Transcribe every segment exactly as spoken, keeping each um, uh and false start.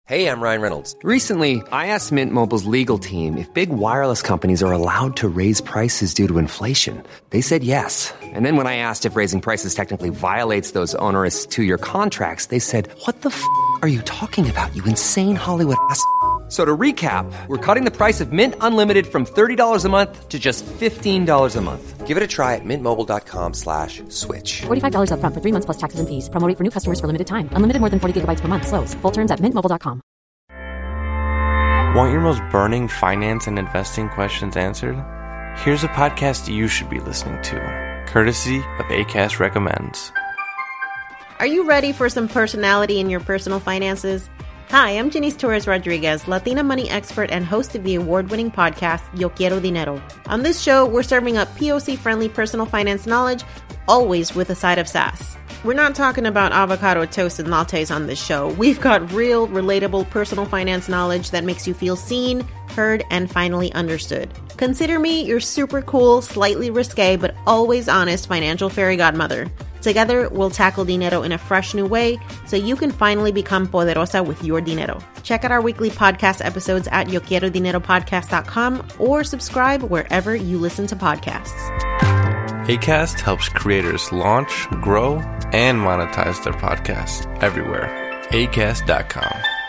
Hey, I'm Ryan Reynolds. Recently, I asked Mint Mobile's legal team if big wireless companies are allowed to raise prices due to inflation. They said yes. And then when I asked if raising prices technically violates those onerous two-year contracts, they said, what the f*** are you talking about, you insane Hollywood ass f- So to recap, we're cutting the price of Mint Unlimited from thirty dollars a month to just fifteen dollars a month. Give it a try at mintmobile.com slash switch. forty-five dollars up front for three months plus taxes and fees. Promo rate for new customers for limited time. Unlimited more than forty gigabytes per month. Slows full terms at mint mobile dot com. Want your most burning finance and investing questions answered? Here's a podcast you should be listening to, courtesy of Acast Recommends. Are you ready for some personality in your personal finances? Hi, I'm Janice Torres-Rodriguez, Latina money expert and host of the award-winning podcast, Yo Quiero Dinero. On this show, we're serving up P O C-friendly personal finance knowledge, always with a side of sass. We're not talking about avocado toast and lattes on this show. We've got real, relatable personal finance knowledge that makes you feel seen, heard, and finally understood. Consider me your super cool, slightly risque, but always honest financial fairy godmother. Together, we'll tackle dinero in a fresh new way so you can finally become poderosa with your dinero. Check out our weekly podcast episodes at yo quiero dinero podcast dot com or subscribe wherever you listen to podcasts. Acast helps creators launch, grow, and monetize their podcasts everywhere. acast dot com.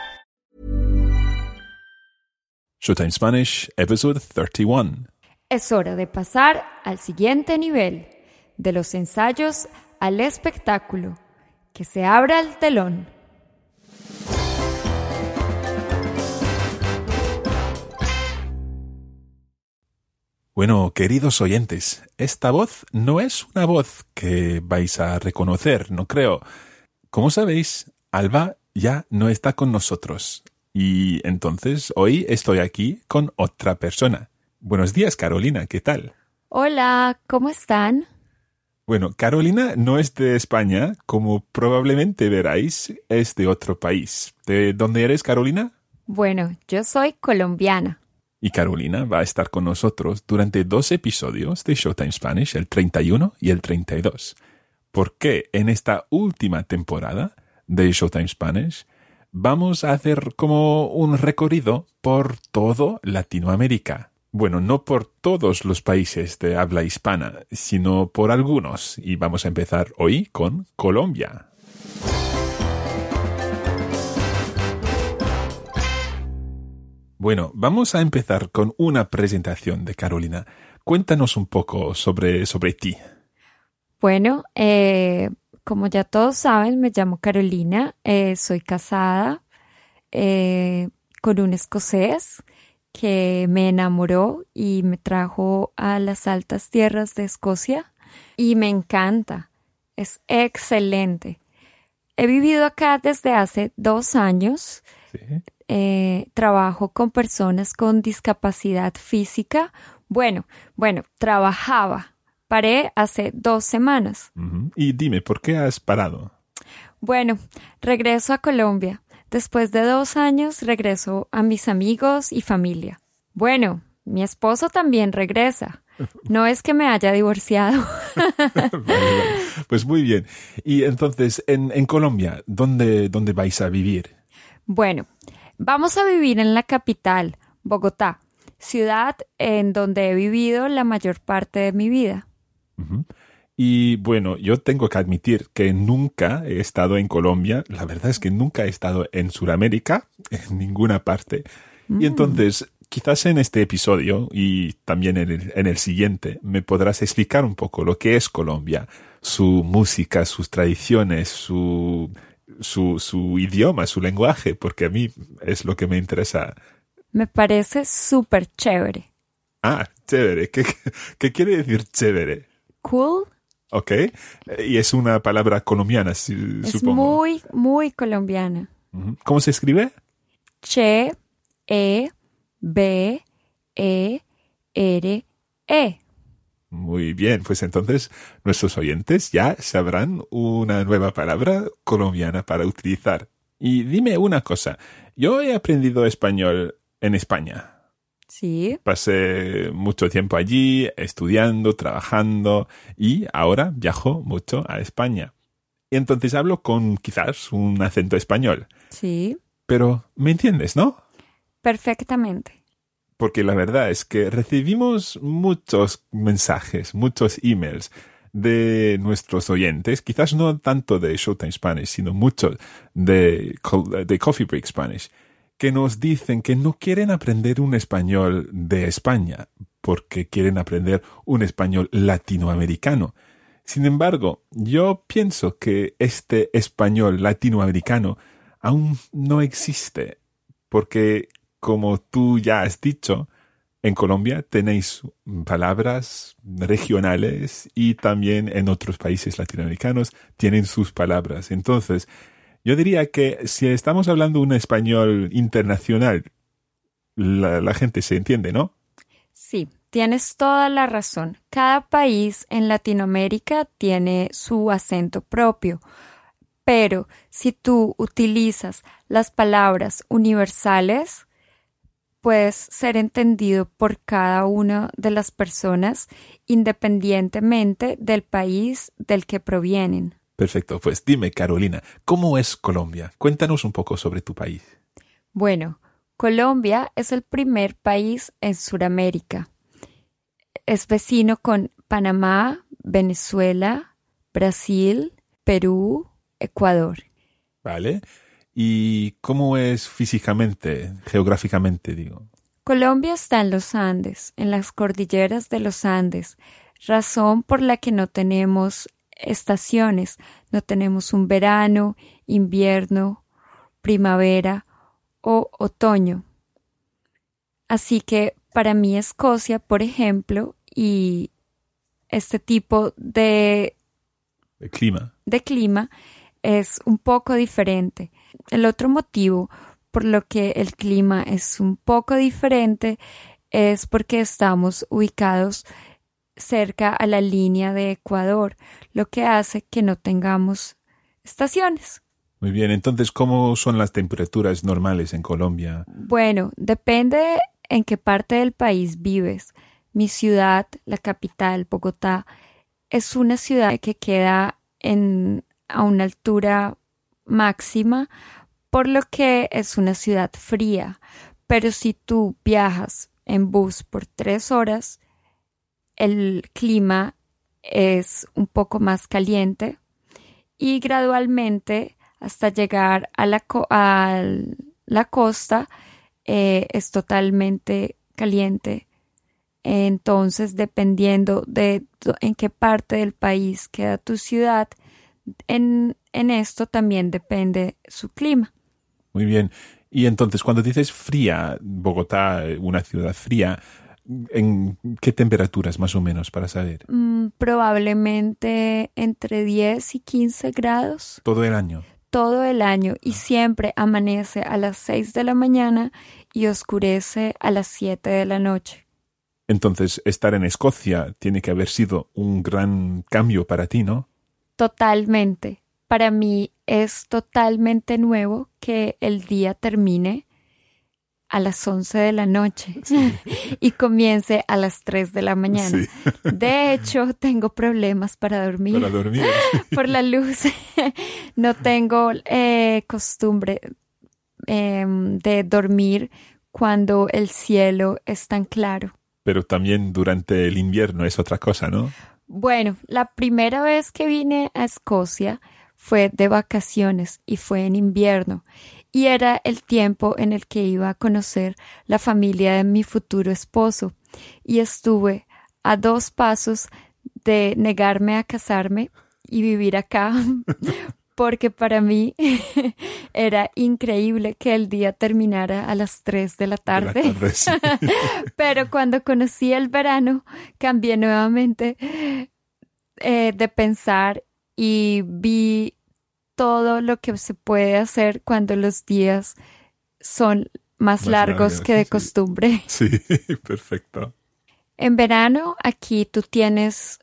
Showtime Spanish, episode thirty-one. Es hora de pasar al siguiente nivel, de los ensayos al espectáculo. Que se abra el telón. Bueno, queridos oyentes, esta voz no es una voz que vais a reconocer, no creo. Como sabéis, Alba ya no está con nosotros. Y entonces hoy estoy aquí con otra persona. Buenos días, Carolina, ¿qué tal? Hola, ¿cómo están? Bueno, Carolina no es de España, como probablemente veráis, es de otro país. ¿De dónde eres, Carolina? Bueno, yo soy colombiana. Y Carolina va a estar con nosotros durante dos episodios de Showtime Spanish, el treinta y uno y el treinta y dos. Porque en esta última temporada de Showtime Spanish vamos a hacer como un recorrido por todo Latinoamérica. Bueno, no por todos los países de habla hispana, sino por algunos. Y vamos a empezar hoy con Colombia. Bueno, vamos a empezar con una presentación de Carolina. Cuéntanos un poco sobre, sobre ti. Bueno, eh, como ya todos saben, me llamo Carolina, eh, soy casada eh, con un escocés que me enamoró y me trajo a las altas tierras de Escocia y me encanta, es excelente. He vivido acá desde hace dos años. Sí. Eh, trabajo con personas con discapacidad física. Bueno, bueno, trabajaba. Paré hace dos semanas. Uh-huh. Y dime, ¿por qué has parado? Bueno, regreso a Colombia. Después de dos años regreso a mis amigos y familia. Bueno, mi esposo también regresa. No es que me haya divorciado. Vale, vale. Pues muy bien. Y entonces, en, en Colombia, ¿dónde, ¿dónde vais a vivir? Bueno, vamos a vivir en la capital, Bogotá, ciudad en donde he vivido la mayor parte de mi vida. Uh-huh. Y bueno, yo tengo que admitir que nunca he estado en Colombia. La verdad es que nunca he estado en Sudamérica, en ninguna parte. Mm. Y entonces, quizás en este episodio y también en el, en el siguiente, me podrás explicar un poco lo que es Colombia, su música, sus tradiciones, su, su, su idioma, su lenguaje, porque a mí es lo que me interesa. Me parece súper chévere. Ah, chévere. ¿Qué, qué quiere decir chévere? Cool. Ok, y es una palabra colombiana, su, es supongo. muy, muy colombiana. ¿Cómo se escribe? Che, E, B, E, R, E. Muy bien, pues entonces nuestros oyentes ya sabrán una nueva palabra colombiana para utilizar. Y dime una cosa, yo he aprendido español en España. Sí. Pasé mucho tiempo allí, estudiando, trabajando, y ahora viajo mucho a España. Y entonces hablo con quizás un acento español. Sí. Pero, ¿me entiendes, no? Perfectamente. Porque la verdad es que recibimos muchos mensajes, muchos emails de nuestros oyentes, quizás no tanto de Showtime Spanish, sino muchos de, de Coffee Break Spanish, que nos dicen que no quieren aprender un español de España, porque quieren aprender un español latinoamericano. Sin embargo, yo pienso que este español latinoamericano aún no existe, porque, como tú ya has dicho, en Colombia tenéis palabras regionales y también en otros países latinoamericanos tienen sus palabras. Entonces, yo diría que si estamos hablando un español internacional, la, la gente se entiende, ¿no? Sí, tienes toda la razón. Cada país en Latinoamérica tiene su acento propio. Pero si tú utilizas las palabras universales, puedes ser entendido por cada una de las personas independientemente del país del que provienen. Perfecto, pues dime, Carolina, ¿cómo es Colombia? Cuéntanos un poco sobre tu país. Bueno, Colombia es el primer país en Sudamérica. Es vecino con Panamá, Venezuela, Brasil, Perú, Ecuador. Vale. ¿Y cómo es físicamente, geográficamente, digo? Colombia está en los Andes, en las cordilleras de los Andes, razón por la que no tenemos estaciones, no tenemos un verano, invierno, primavera o otoño. Así que para mí Escocia, por ejemplo, y este tipo de, de clima, de clima es un poco diferente. El otro motivo por lo que el clima es un poco diferente es porque estamos ubicados cerca a la línea de Ecuador, lo que hace que no tengamos estaciones. Muy bien, entonces, ¿cómo son las temperaturas normales en Colombia? Bueno, depende en qué parte del país vives. Mi ciudad, la capital, Bogotá, es una ciudad que queda en, a una altura máxima, por lo que es una ciudad fría. Pero si tú viajas en bus por tres horas, el clima es un poco más caliente y gradualmente hasta llegar a la, co- a la costa eh, es totalmente caliente. Entonces, dependiendo de en qué parte del país queda tu ciudad, en, en esto también depende su clima. Muy bien. Y entonces, cuando dices fría, Bogotá, una ciudad fría, ¿en qué temperaturas más o menos para saber? Mm, probablemente entre diez y quince grados. ¿Todo el año? Todo el año y siempre amanece a las seis de la mañana y oscurece a las siete de la noche. Entonces, estar en Escocia tiene que haber sido un gran cambio para ti, ¿no? Totalmente. Para mí es totalmente nuevo que el día termine a las once de la noche sí. y comience a las tres de la mañana. Sí. De hecho, tengo problemas para dormir. Para dormir. Por la luz. No tengo eh, costumbre eh, de dormir cuando el cielo es tan claro. Pero también durante el invierno es otra cosa, ¿no? Bueno, la primera vez que vine a Escocia fue de vacaciones y fue en invierno. Y era el tiempo en el que iba a conocer la familia de mi futuro esposo. Y estuve a dos pasos de negarme a casarme y vivir acá, porque para mí era increíble que el día terminara a las tres de la tarde. De la tarde sí. Pero cuando conocí el verano, cambié nuevamente eh, de pensar y vi todo lo que se puede hacer cuando los días son más, más largos, largos que de sí. costumbre. Sí, perfecto. En verano aquí tú tienes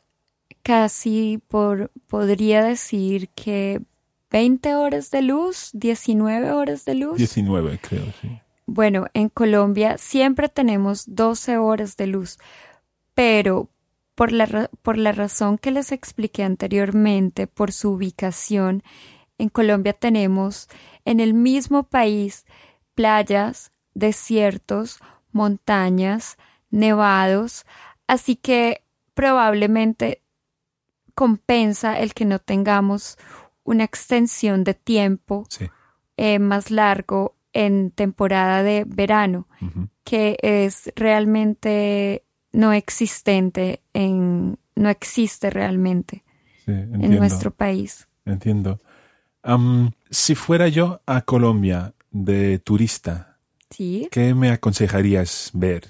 casi, por podría decir que veinte horas de luz, diecinueve horas de luz. diecinueve, creo, sí. Bueno, en Colombia siempre tenemos doce horas de luz, pero por la, por la razón que les expliqué anteriormente, por su ubicación En Colombia tenemos en el mismo país playas, desiertos, montañas, nevados, así que probablemente compensa el que no tengamos una extensión de tiempo Sí. eh, más largo en temporada de verano, Ujú. que es realmente no existente, en, no existe realmente Sí, en entiendo. nuestro país. Entiendo. Am, si fuera yo a Colombia de turista, ¿Sí? ¿qué me aconsejarías ver?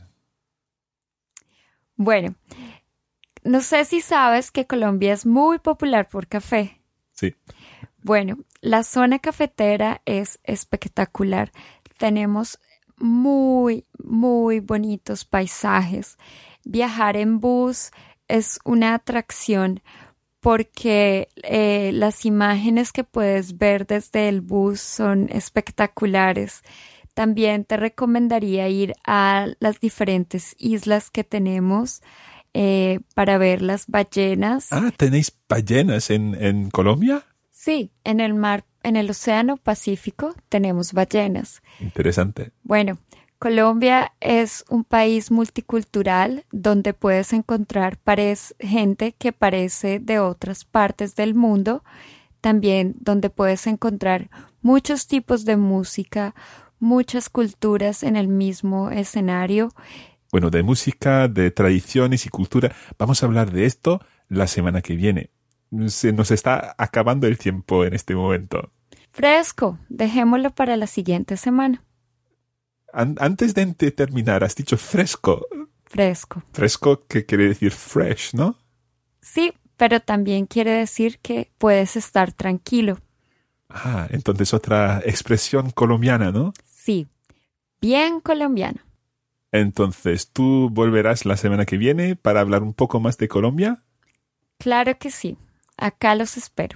Bueno, no sé si sabes que Colombia es muy popular por café. Sí. Bueno, la zona cafetera es espectacular. Tenemos muy, muy bonitos paisajes. Viajar en bus es una atracción porque eh, las imágenes que puedes ver desde el bus son espectaculares. También te recomendaría ir a las diferentes islas que tenemos eh, para ver las ballenas. Ah, ¿tenéis ballenas en, en Colombia? Sí, en el mar, en el Océano Pacífico tenemos ballenas. Interesante. Bueno, Colombia es un país multicultural donde puedes encontrar pares- gente que parece de otras partes del mundo, también donde puedes encontrar muchos tipos de música, muchas culturas en el mismo escenario. Bueno, de música, de tradiciones y cultura, vamos a hablar de esto la semana que viene. Se nos está acabando el tiempo en este momento. Fresco, dejémoslo para la siguiente semana. An- antes de de terminar, has dicho fresco. Fresco. Fresco, que quiere decir fresh, ¿no? Sí, pero también quiere decir que puedes estar tranquilo. Ah, entonces otra expresión colombiana, ¿no? Sí, bien colombiano. Entonces, ¿tú volverás la semana que viene para hablar un poco más de Colombia? Claro que sí. Acá los espero.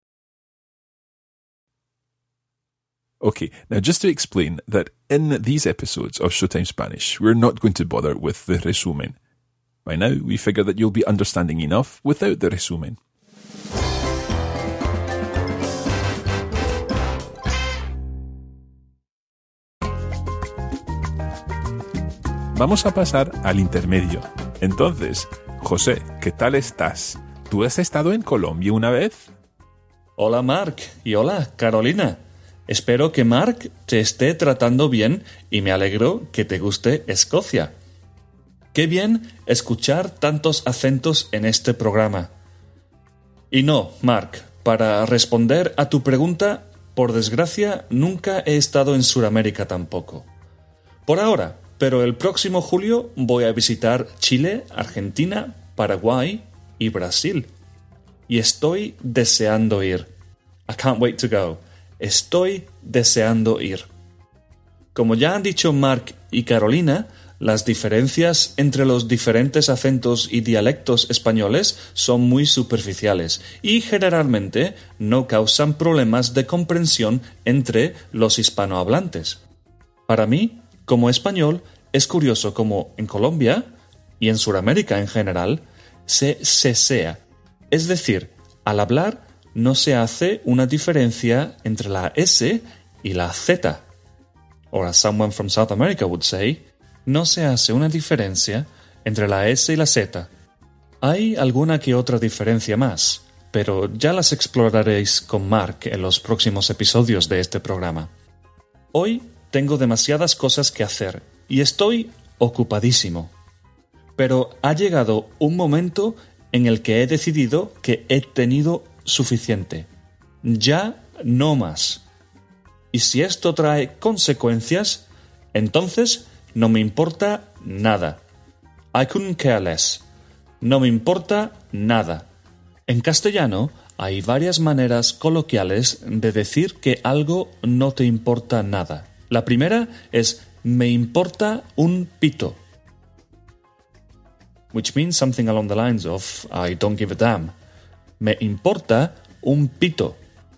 Okay, now just to explain that in these episodes of Showtime Spanish, we're not going to bother with the resumen. By now, we figure that you'll be understanding enough without the resumen. Vamos a pasar al intermedio. Entonces, José, ¿qué tal estás? ¿Tú has estado en Colombia una vez? Hola Mark y hola Carolina. Espero que Mark te esté tratando bien y me alegro que te guste Escocia. Qué bien escuchar tantos acentos en este programa. Y no, Mark, para responder a tu pregunta, por desgracia nunca he estado en Sudamérica tampoco. Por ahora, pero el próximo julio voy a visitar Chile, Argentina, Paraguay y Brasil. Y estoy deseando ir. I can't wait to go. Estoy deseando ir. Como ya han dicho Mark y Carolina, las diferencias entre los diferentes acentos y dialectos españoles son muy superficiales y generalmente no causan problemas de comprensión entre los hispanohablantes. Para mí, como español, es curioso cómo en Colombia y en Sudamérica en general se sesea, es decir, al hablar no se hace una diferencia entre la S y la Z. Or as someone from South America would say, no se hace una diferencia entre la S y la Z. Hay alguna que otra diferencia más, pero ya las exploraréis con Mark en los próximos episodios de este programa. Hoy tengo demasiadas cosas que hacer y estoy ocupadísimo. Pero ha llegado un momento en el que he decidido que he tenido suficiente. Ya no más. Y si esto trae consecuencias, entonces no me importa nada. I couldn't care less. No me importa nada. En castellano hay varias maneras coloquiales de decir que algo no te importa nada. La primera es me importa un pito, which means something along the lines of I don't give a damn. Me importa un pito.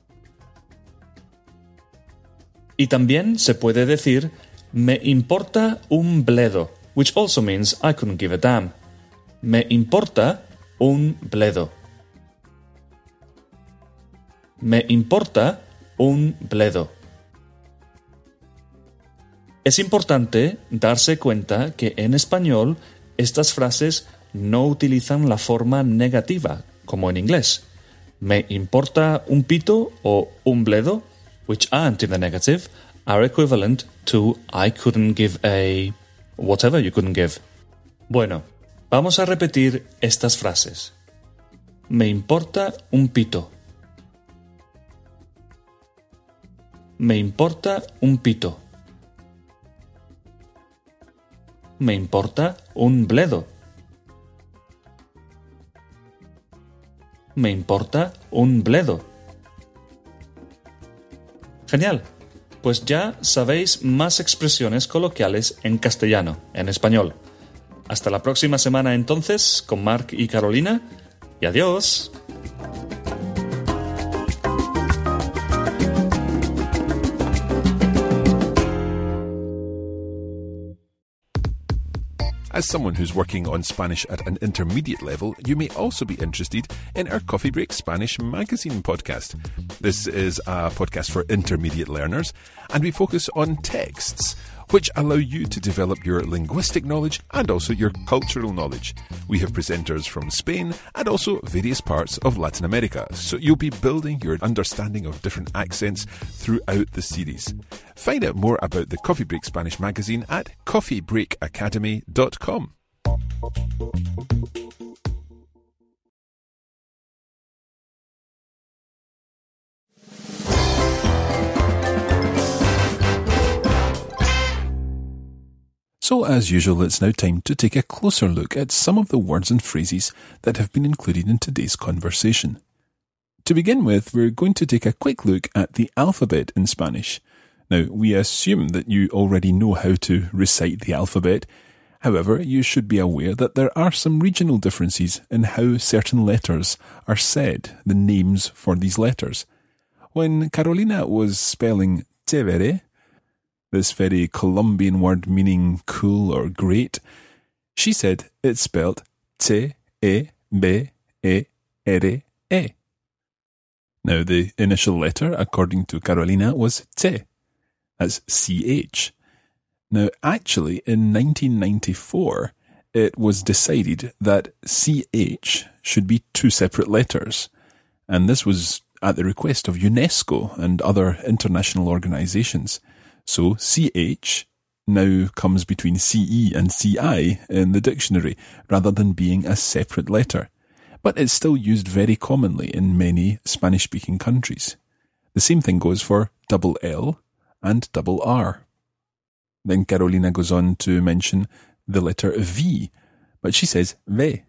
Y también se puede decir me importa un bledo, which also means I couldn't give a damn. Me importa un bledo. Me importa un bledo. Es importante darse cuenta que en español estas frases no utilizan la forma negativa, como en inglés. Me importa un pito o un bledo, which aren't in the negative, are equivalent to I couldn't give a... whatever you couldn't give. Bueno, vamos a repetir estas frases. Me importa un pito. Me importa un pito. Me importa un bledo. Me importa un bledo. Genial. Pues ya sabéis más expresiones coloquiales en castellano, en español. Hasta la próxima semana entonces con Marc y Carolina y adiós. As someone who's working on Spanish at an intermediate level, you may also be interested in our Coffee Break Spanish magazine podcast. This is a podcast for intermediate learners, and we focus on texts, which allow you to develop your linguistic knowledge and also your cultural knowledge. We have presenters from Spain and also various parts of Latin America, so you'll be building your understanding of different accents throughout the series. Find out more about the Coffee Break Spanish magazine at coffee break academy dot com. So, as usual, it's now time to take a closer look at some of the words and phrases that have been included in today's conversation. To begin with, we're going to take a quick look at the alphabet in Spanish. Now, we assume that you already know how to recite the alphabet. However, you should be aware that there are some regional differences in how certain letters are said, the names for these letters. When Carolina was spelling chévere, this very Colombian word meaning cool or great, she said it's spelled C E B E R E. Now, the initial letter, according to Carolina, was C. That's C H. Now, actually, in nineteen ninety-four, it was decided that C H should be two separate letters, and this was at the request of UNESCO and other international organisations. So C H now comes between C E and C I in the dictionary, rather than being a separate letter. But it's still used very commonly in many Spanish-speaking countries. The same thing goes for double L and double R. Then Carolina goes on to mention the letter V, but she says V.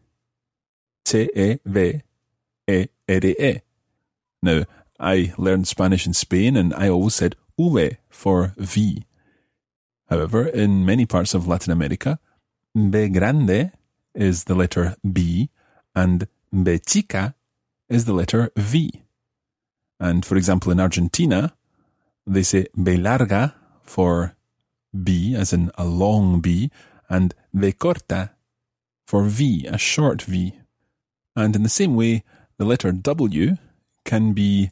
C E V E R E. Now, I learned Spanish in Spain and I always said V for V. However, in many parts of Latin America, B grande is the letter B and B chica is the letter V. And for example, in Argentina, they say B larga for B, as in a long B, and B corta for V, a short V. And in the same way, the letter W can be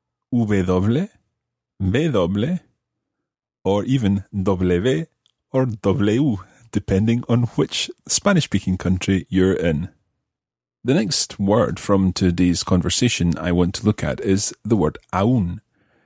V doble, B doble, or even W or W, depending on which Spanish-speaking country you're in. The next word from today's conversation I want to look at is the word aún.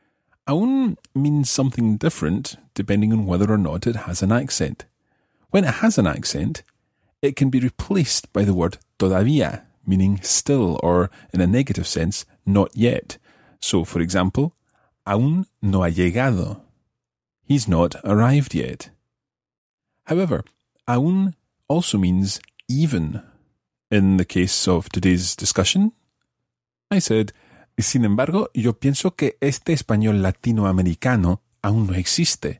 Aún means something different depending on whether or not it has an accent. When it has an accent, it can be replaced by the word todavía, meaning still, or in a negative sense, not yet. So, for example, aún no ha llegado. He's not arrived yet. However, aún also means even. In the case of today's discussion, I said, sin embargo, yo pienso que este español latinoamericano aún no existe.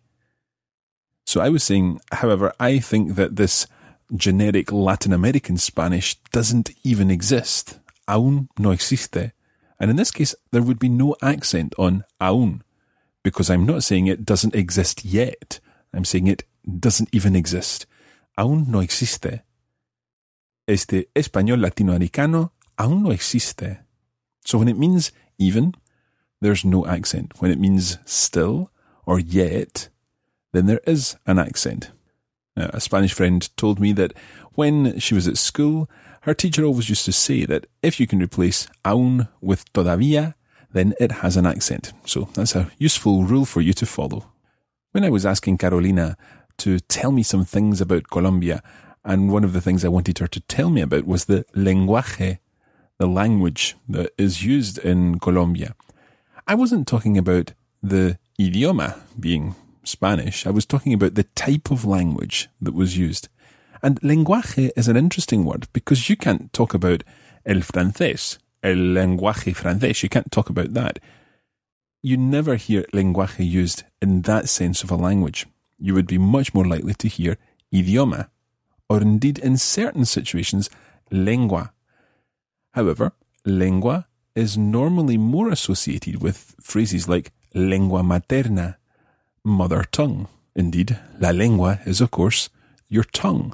So I was saying, however, I think that this generic Latin American Spanish doesn't even exist. Aún no existe. And in this case, there would be no accent on aún, because I'm not saying it doesn't exist yet. I'm saying it doesn't even exist. Aún no existe. Este español latinoamericano aún no existe. So when it means even, there's no accent. When it means still or yet, then there is an accent. Now, a Spanish friend told me that when she was at school, her teacher always used to say that if you can replace aún with todavía, then it has an accent. So that's a useful rule for you to follow. When I was asking Carolina to tell me some things about Colombia, and one of the things I wanted her to tell me about was the lenguaje, the language that is used in Colombia. I wasn't talking about the idioma being Spanish. I was talking about the type of language that was used. And lenguaje is an interesting word because you can't talk about el francés, el lenguaje francés. You can't talk about that. You never hear lenguaje used in that sense of a language. You would be much more likely to hear idioma, or indeed in certain situations, lengua. However, lengua is normally more associated with phrases like lengua materna, mother tongue. Indeed, la lengua is, of course, your tongue.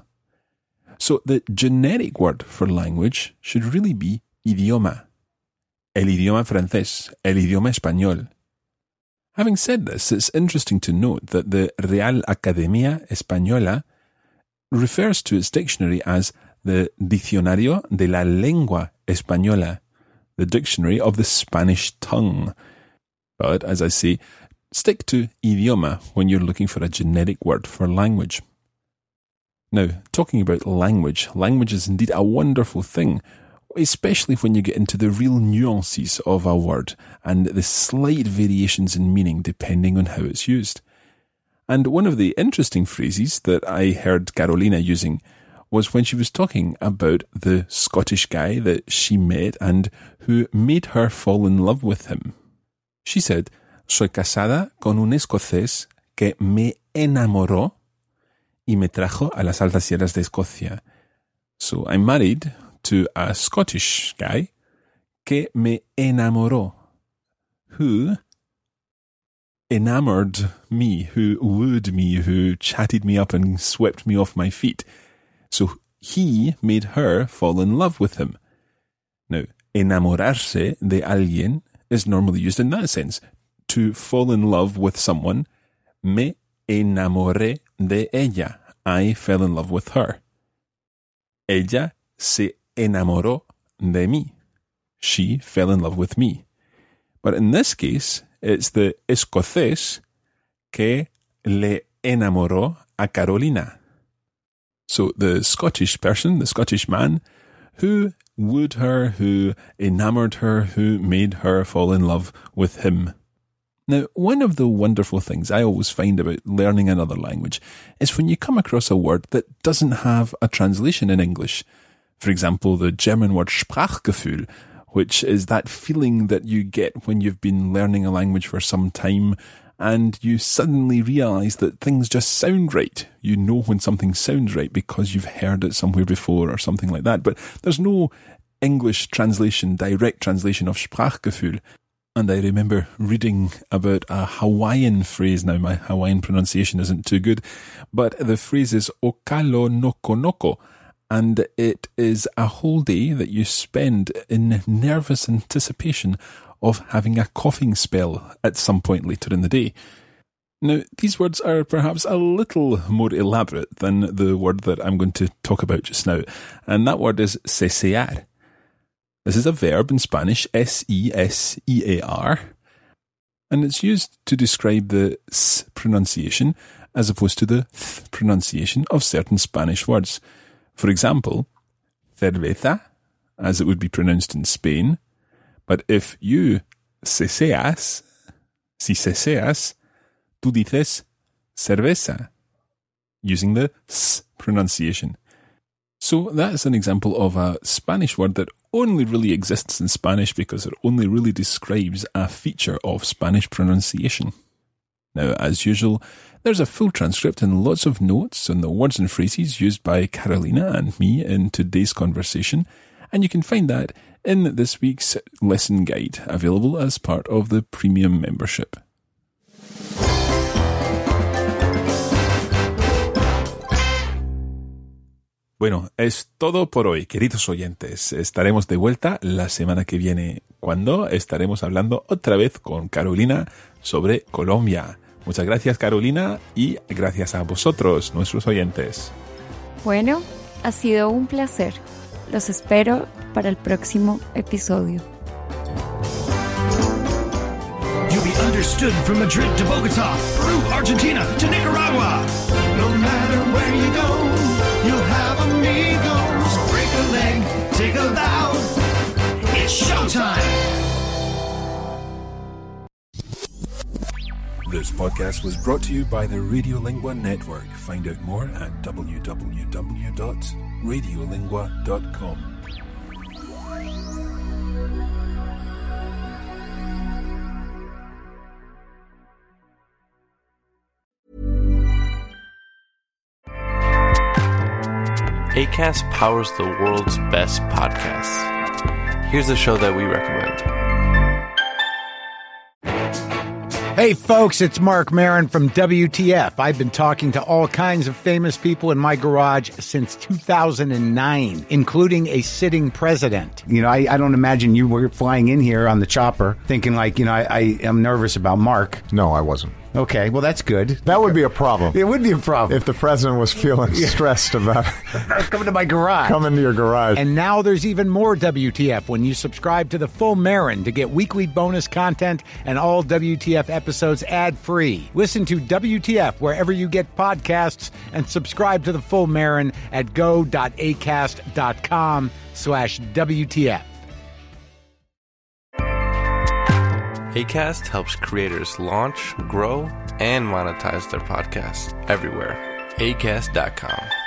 So the generic word for language should really be idioma. El idioma francés, el idioma español. Having said this, it's interesting to note that the Real Academia Española refers to its dictionary as the Diccionario de la Lengua Española, the dictionary of the Spanish tongue. But, as I say, stick to idioma when you're looking for a generic word for language. Now, talking about language, language is indeed a wonderful thing, especially when you get into the real nuances of a word and the slight variations in meaning depending on how it's used. And one of the interesting phrases that I heard Carolina using was when she was talking about the Scottish guy that she met and who made her fall in love with him. She said, "Soy casada con un escocés que me enamoró y me trajo a las altas sierras de Escocia." So I'm married to a Scottish guy que me enamoró, who enamored me, who wooed me, who chatted me up and swept me off my feet. So he made her fall in love with him. Now, enamorarse de alguien is normally used in that sense. To fall in love with someone, me enamoré de ella. I fell in love with her. Ella se enamoró de mí. She fell in love with me. But in this case, it's the escocés que le enamoró a Carolina. So the Scottish person, the Scottish man, who wooed her, who enamored her, who made her fall in love with him. Now, one of the wonderful things I always find about learning another language is when you come across a word that doesn't have a translation in English. For example, the German word Sprachgefühl, which is that feeling that you get when you've been learning a language for some time and you suddenly realise that things just sound right. You know when something sounds right because you've heard it somewhere before or something like that. But there's no English translation, direct translation of Sprachgefühl. And I remember reading about a Hawaiian phrase. Now, my Hawaiian pronunciation isn't too good, but the phrase is okalo noko noko. And it is a whole day that you spend in nervous anticipation of having a coughing spell at some point later in the day. Now, these words are perhaps a little more elaborate than the word that I'm going to talk about just now, and that word is sesear. This is a verb in Spanish, S E S E A R, and it's used to describe the s pronunciation as opposed to the th pronunciation of certain Spanish words. For example, cerveza, as it would be pronounced in Spain, but if you seseas, si seseas, tú dices cerveza, using the s pronunciation. So that's an example of a Spanish word that only really exists in Spanish because it only really describes a feature of Spanish pronunciation. Now, as usual, there's a full transcript and lots of notes on the words and phrases used by Carolina and me in today's conversation, and you can find that in this week's lesson guide, available as part of the premium membership. Bueno, es todo por hoy, queridos oyentes. Estaremos de vuelta la semana que viene, cuando estaremos hablando otra vez con Carolina sobre Colombia. Muchas gracias, Carolina, y gracias a vosotros, nuestros oyentes. Bueno, ha sido un placer. Los espero para el próximo episodio. You'll be understood from Madrid to Bogota, Peru, Argentina to Nicaragua. No matter where you go, you'll have amigos. Break a leg, take a bow. It's showtime. This podcast was brought to you by the Radiolingua Network. Find out more at w w w dot radiolingua dot com. Acast powers the world's best podcasts. Here's a show that we recommend. Hey folks, it's Mark Maron from W T F. I've been talking to all kinds of famous people in my garage since two thousand nine, including a sitting president. You know, I, I don't imagine you were flying in here on the chopper thinking like, you know, I, I am nervous about Mark. No, I wasn't. Okay, well, that's good. That would be a problem. It would be a problem. If the president was feeling stressed about coming to my garage. Coming to your garage. And now there's even more W T F when you subscribe to the Full Marin to get weekly bonus content and all W T F episodes ad-free. Listen to W T F wherever you get podcasts and subscribe to the Full Marin at go.acast.com slash WTF. Acast helps creators launch, grow, and monetize their podcasts everywhere. acast dot com.